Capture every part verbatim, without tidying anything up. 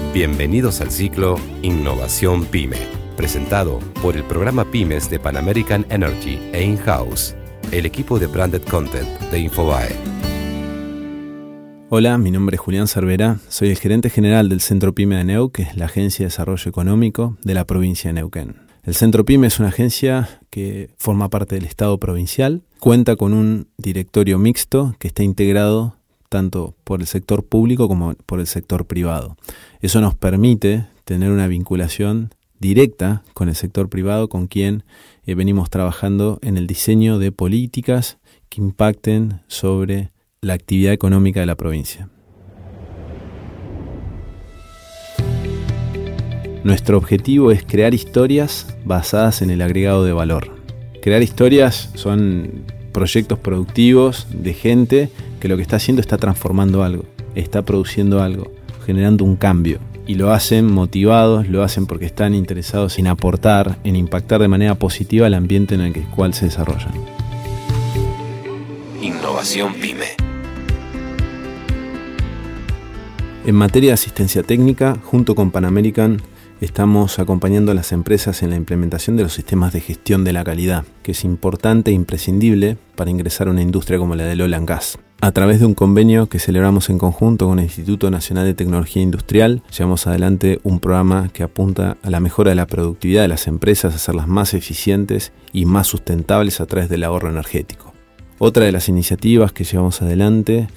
Bienvenidos al ciclo Innovación Pyme, presentado por el programa Pymes de Pan American Energy e In-House, el equipo de Branded Content de Infobae. Hola, mi nombre es Julián Cervera, soy el gerente general del Centro Pyme de Neuquén, que es la Agencia de Desarrollo Económico de la provincia de Neuquén. El Centro Pyme es una agencia que forma parte del Estado provincial, cuenta con un directorio mixto que está integrado tanto por el sector público como por el sector privado. Eso nos permite tener una vinculación directa con el sector privado, con quien eh, venimos trabajando en el diseño de políticas que impacten sobre la actividad económica de la provincia. Nuestro objetivo es crear historias basadas en el agregado de valor. Crear historias son proyectos productivos de gente que lo que está haciendo está transformando algo, está produciendo algo, generando un cambio. Y lo hacen motivados, lo hacen porque están interesados en aportar, en impactar de manera positiva el ambiente en el cual se desarrollan. Innovación Pyme. En materia de asistencia técnica, junto con Pan American, estamos acompañando a las empresas en la implementación de los sistemas de gestión de la calidad, que es importante e imprescindible para ingresar a una industria como la del oil and gas. A través de un convenio que celebramos en conjunto con el Instituto Nacional de Tecnología Industrial, llevamos adelante un programa que apunta a la mejora de la productividad de las empresas, a hacerlas más eficientes y más sustentables a través del ahorro energético. Otra de las iniciativas que llevamos adelante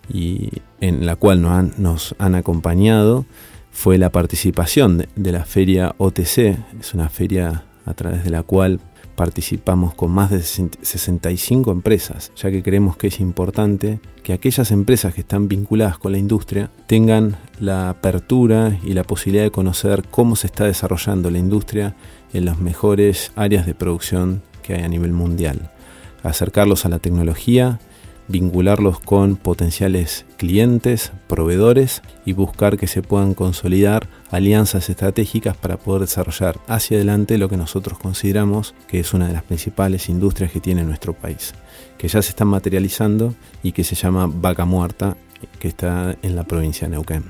y en la cual nos han, nos han acompañado fue la participación de, de la feria O T C. Es una feria a través de la cual participamos con más de sesenta y cinco empresas, ya que creemos que es importante que aquellas empresas que están vinculadas con la industria tengan la apertura y la posibilidad de conocer cómo se está desarrollando la industria en las mejores áreas de producción que hay a nivel mundial. Acercarlos a la tecnología, vincularlos con potenciales clientes, proveedores y buscar que se puedan consolidar alianzas estratégicas para poder desarrollar hacia adelante lo que nosotros consideramos que es una de las principales industrias que tiene nuestro país, que ya se están materializando y que se llama Vaca Muerta, que está en la provincia de Neuquén.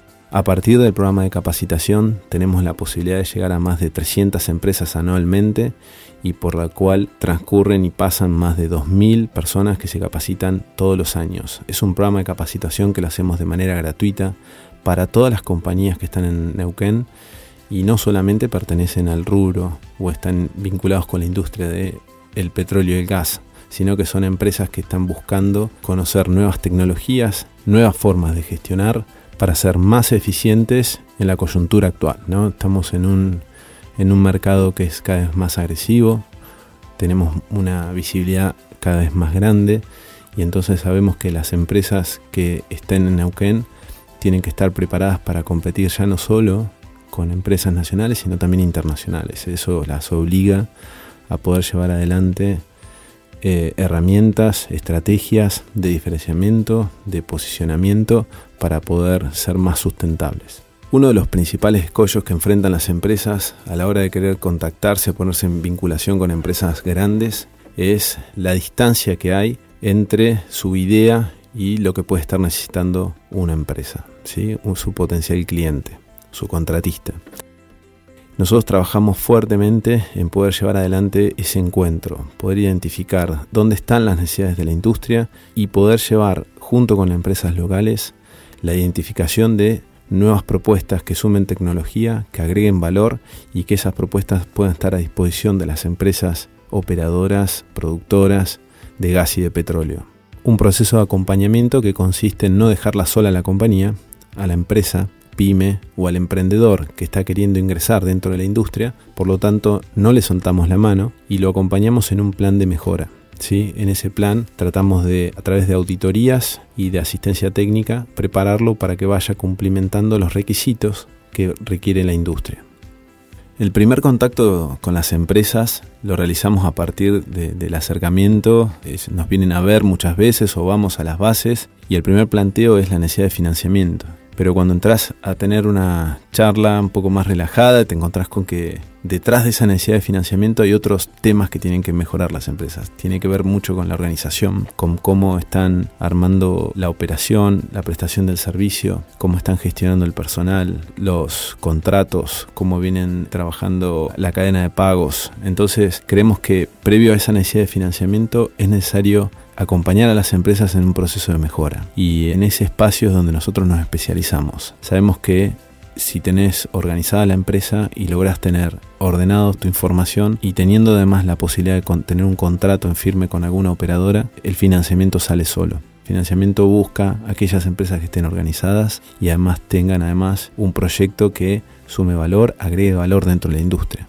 A partir del programa de capacitación tenemos la posibilidad de llegar a más de trescientas empresas anualmente y por la cual transcurren y pasan más de dos mil personas que se capacitan todos los años. Es un programa de capacitación que lo hacemos de manera gratuita para todas las compañías que están en Neuquén y no solamente pertenecen al rubro o están vinculados con la industria del petróleo y el gas, sino que son empresas que están buscando conocer nuevas tecnologías, nuevas formas de gestionar para ser más eficientes en la coyuntura actual, ¿no? Estamos en un, en un mercado que es cada vez más agresivo, tenemos una visibilidad cada vez más grande y entonces sabemos que las empresas que estén en Neuquén tienen que estar preparadas para competir ya no solo con empresas nacionales, sino también internacionales. Eso las obliga a poder llevar adelante Eh, herramientas, estrategias de diferenciamiento, de posicionamiento para poder ser más sustentables. Uno de los principales escollos que enfrentan las empresas a la hora de querer contactarse, ponerse en vinculación con empresas grandes, es la distancia que hay entre su idea y lo que puede estar necesitando una empresa, ¿sí? Su potencial cliente, su contratista. Nosotros trabajamos fuertemente en poder llevar adelante ese encuentro, poder identificar dónde están las necesidades de la industria y poder llevar, junto con las empresas locales, la identificación de nuevas propuestas que sumen tecnología, que agreguen valor y que esas propuestas puedan estar a disposición de las empresas operadoras, productoras de gas y de petróleo. Un proceso de acompañamiento que consiste en no dejarla sola a la compañía, a la empresa, pyme o al emprendedor que está queriendo ingresar dentro de la industria, por lo tanto no le soltamos la mano y lo acompañamos en un plan de mejora, ¿sí? En ese plan tratamos de, a través de auditorías y de asistencia técnica, prepararlo para que vaya cumplimentando los requisitos que requiere la industria. El primer contacto con las empresas lo realizamos a partir de, del acercamiento, es, nos vienen a ver muchas veces o vamos a las bases y el primer planteo es la necesidad de financiamiento. Pero cuando entras a tener una charla un poco más relajada, te encontrás con que detrás de esa necesidad de financiamiento hay otros temas que tienen que mejorar las empresas. Tiene que ver mucho con la organización, con cómo están armando la operación, la prestación del servicio, cómo están gestionando el personal, los contratos, cómo vienen trabajando la cadena de pagos. Entonces, creemos que previo a esa necesidad de financiamiento es necesario acompañar a las empresas en un proceso de mejora, y en ese espacio es donde nosotros nos especializamos. Sabemos que si tenés organizada la empresa y lográs tener ordenado tu información y teniendo además la posibilidad de tener un contrato en firme con alguna operadora, el financiamiento sale solo. El financiamiento busca aquellas empresas que estén organizadas y además tengan además un proyecto que sume valor, agregue valor dentro de la industria.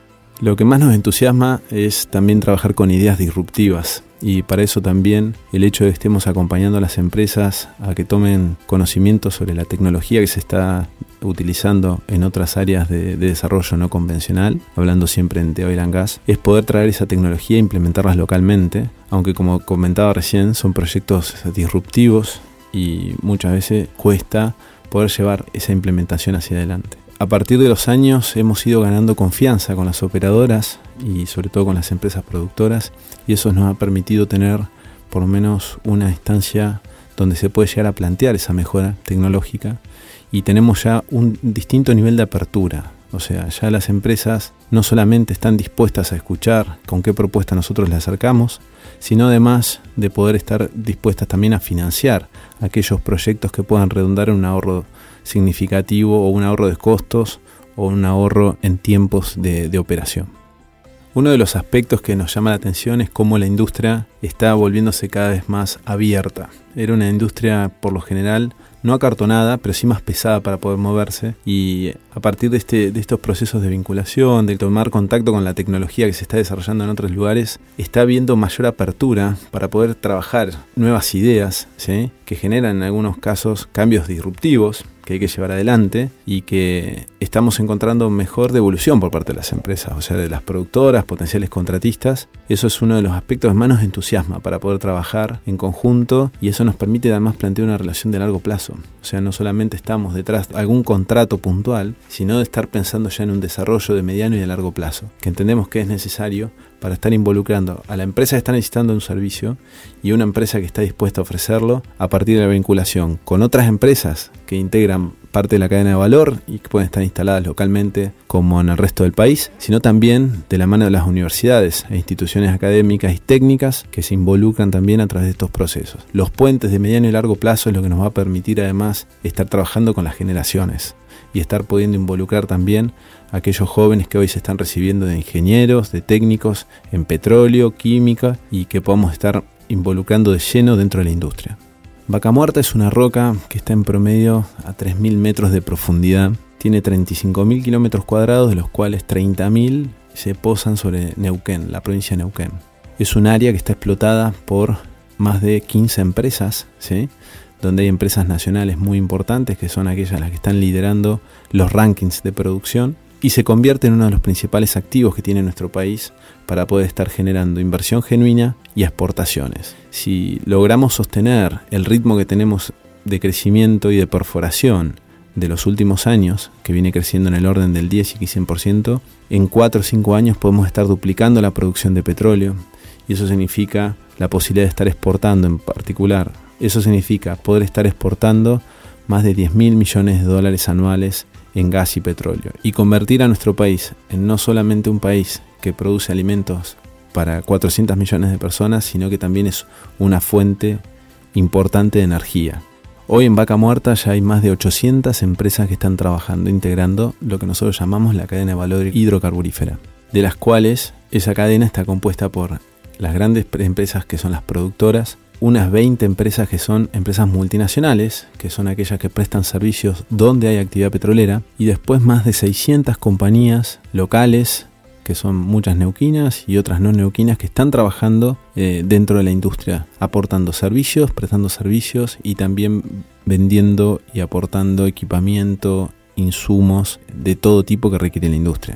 Lo que más nos entusiasma es también trabajar con ideas disruptivas, y para eso también el hecho de que estemos acompañando a las empresas a que tomen conocimiento sobre la tecnología que se está utilizando en otras áreas de, de desarrollo no convencional, hablando siempre en oil and gas, es poder traer esa tecnología e implementarlas localmente, aunque como comentaba recién son proyectos disruptivos y muchas veces cuesta poder llevar esa implementación hacia adelante. A partir de los años hemos ido ganando confianza con las operadoras y sobre todo con las empresas productoras, y eso nos ha permitido tener por lo menos una instancia donde se puede llegar a plantear esa mejora tecnológica, y tenemos ya un distinto nivel de apertura. O sea, ya las empresas no solamente están dispuestas a escuchar con qué propuesta nosotros les acercamos, sino además de poder estar dispuestas también a financiar aquellos proyectos que puedan redundar en un ahorro significativo o un ahorro de costos o un ahorro en tiempos de, de operación. Uno de los aspectos que nos llama la atención es cómo la industria está volviéndose cada vez más abierta. Era una industria por lo general no acartonada, pero sí más pesada para poder moverse, y a partir de, este, de estos procesos de vinculación, de tomar contacto con la tecnología que se está desarrollando en otros lugares, está habiendo mayor apertura para poder trabajar nuevas ideas, ¿sí?, que generan en algunos casos cambios disruptivos que hay que llevar adelante y que estamos encontrando mejor devolución por parte de las empresas, o sea, de las productoras, potenciales contratistas. Eso es uno de los aspectos que más nos entusiasma para poder trabajar en conjunto, y eso nos permite además plantear una relación de largo plazo. O sea, no solamente estamos detrás de algún contrato puntual, sino de estar pensando ya en un desarrollo de mediano y de largo plazo, que entendemos que es necesario para estar involucrando a la empresa que está necesitando un servicio y una empresa que está dispuesta a ofrecerlo a partir de la vinculación con otras empresas que integran parte de la cadena de valor y que pueden estar instaladas localmente como en el resto del país, sino también de la mano de las universidades e instituciones académicas y técnicas que se involucran también a través de estos procesos. Los puentes de mediano y largo plazo es lo que nos va a permitir además estar trabajando con las generaciones y estar pudiendo involucrar también a aquellos jóvenes que hoy se están recibiendo de ingenieros, de técnicos en petróleo, química, y que podamos estar involucrando de lleno dentro de la industria. Vaca Muerta es una roca que está en promedio a tres mil metros de profundidad. Tiene treinta y cinco mil kilómetros cuadrados, de los cuales treinta mil se posan sobre Neuquén, la provincia de Neuquén. Es un área que está explotada por más de quince empresas, ¿sí?, donde hay empresas nacionales muy importantes que son aquellas las que están liderando los rankings de producción, y se convierte en uno de los principales activos que tiene nuestro país para poder estar generando inversión genuina y exportaciones. Si logramos sostener el ritmo que tenemos de crecimiento y de perforación de los últimos años, que viene creciendo en el orden del diez y quince por ciento, en cuatro o cinco años podemos estar duplicando la producción de petróleo, y eso significa la posibilidad de estar exportando en particular. Eso significa poder estar exportando más de diez mil millones de dólares anuales en gas y petróleo, y convertir a nuestro país en no solamente un país que produce alimentos para cuatrocientos millones de personas, sino que también es una fuente importante de energía. Hoy en Vaca Muerta ya hay más de ochocientas empresas que están trabajando, integrando lo que nosotros llamamos la cadena de valor hidrocarburífera, de las cuales esa cadena está compuesta por las grandes empresas que son las productoras, unas veinte empresas que son empresas multinacionales, que son aquellas que prestan servicios donde hay actividad petrolera, y después más de seiscientas compañías locales, que son muchas neuquinas y otras no neuquinas, que están trabajando eh, dentro de la industria, aportando servicios, prestando servicios y también vendiendo y aportando equipamiento, insumos de todo tipo que requiere la industria.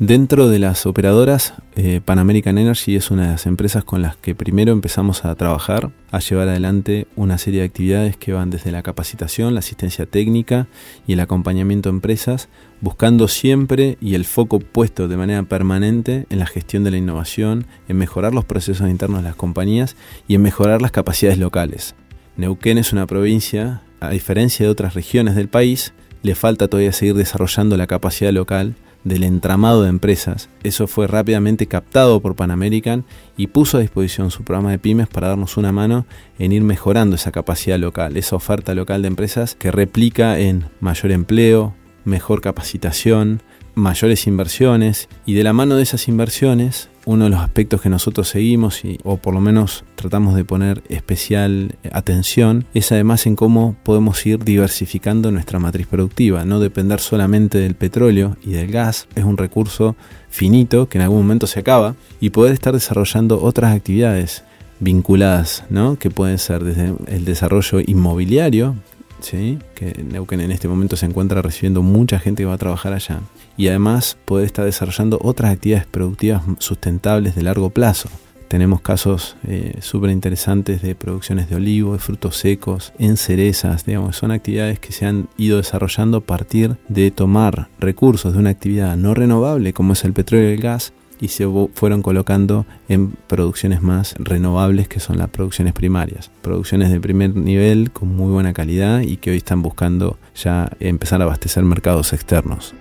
Dentro de las operadoras, eh, Pan American Energy es una de las empresas con las que primero empezamos a trabajar, a llevar adelante una serie de actividades que van desde la capacitación, la asistencia técnica y el acompañamiento a empresas, buscando siempre y el foco puesto de manera permanente en la gestión de la innovación, en mejorar los procesos internos de las compañías y en mejorar las capacidades locales. Neuquén es una provincia, a diferencia de otras regiones del país, le falta todavía seguir desarrollando la capacidad local del entramado de empresas. Eso fue rápidamente captado por Pan American y puso a disposición su programa de pymes para darnos una mano en ir mejorando esa capacidad local, esa oferta local de empresas que replica en mayor empleo, mejor capacitación, mayores inversiones, y de la mano de esas inversiones, uno de los aspectos que nosotros seguimos y, o por lo menos tratamos de poner especial atención, es además en cómo podemos ir diversificando nuestra matriz productiva, no depender solamente del petróleo y del gas. Es un recurso finito que en algún momento se acaba, y poder estar desarrollando otras actividades vinculadas, ¿no? Que pueden ser desde el desarrollo inmobiliario, ¿sí? Que Neuquén en este momento se encuentra recibiendo mucha gente que va a trabajar allá, y además poder estar desarrollando otras actividades productivas sustentables de largo plazo. Tenemos casos eh, súper interesantes de producciones de olivo, de frutos secos, en cerezas, digamos, son actividades que se han ido desarrollando a partir de tomar recursos de una actividad no renovable como es el petróleo y el gas, y se fueron colocando en producciones más renovables, que son las producciones primarias. Producciones de primer nivel con muy buena calidad y que hoy están buscando ya empezar a abastecer mercados externos.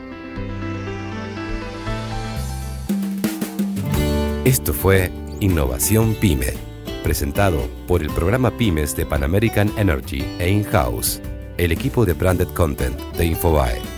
Esto fue Innovación Pyme, presentado por el programa Pymes de Pan American Energy e In-House, el equipo de Branded Content de Infobae.